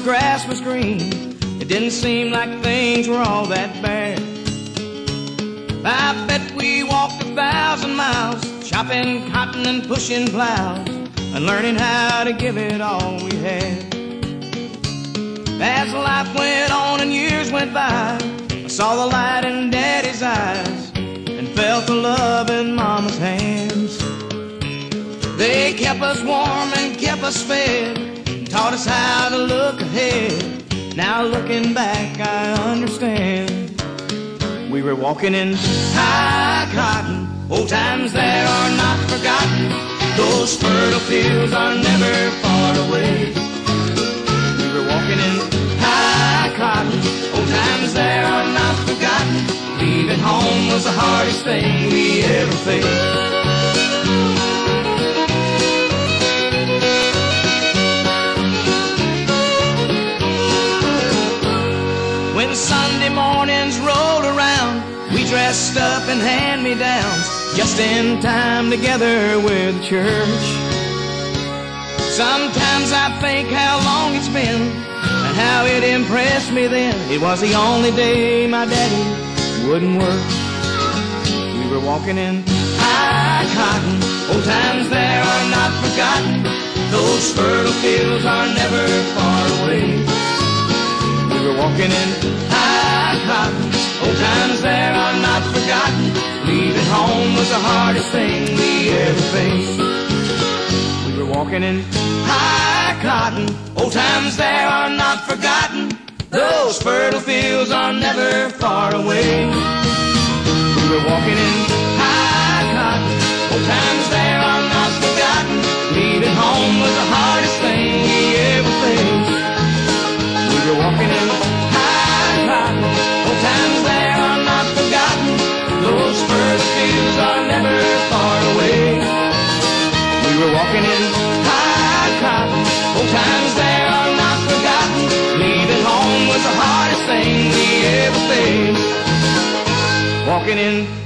grass was green, it didn't seem like things were all that bad. I bet we walked 1,000 miles, chopping cotton and pushing plows, and learning how to give it all we had. As life went on and years went by, I saw the light in Daddy's eyes and felt the love in Mama's hands. They kept us warm and kept us fed and taught us how to look ahead. Now looking back, I understand. We were walking in high cotton, old times that are not forgotten. Those fertile fields are never far away. We were walking in high cotton, old times that are not forgotten. Leaving home was the hardest thing we ever faced. When Sunday mornings rolled around, we dressed up in hand-me-downs, just in time together with church. Sometimes I think how long it's been and how it impressed me then. It was the only day my daddy wouldn't work. We were walking in high cotton, old times there are not forgotten. Those fertile fields are never far away. We were walking in high cotton, old times there are not forgotten. Leaving home was the hardest thing we ever faced. We were walking in high cotton, old times there are not forgotten. Those fertile fields are never far away. We were walking in high cotton, old times there are not forgotten. Leaving home was the hardest thing we ever faced. We were walking in high cotton, old times there are not forgotten. Those fertile fields are never far away. We were walking in high cotton, old times there are not forgotten. Leaving home was the hardest thing we ever faced. Walking in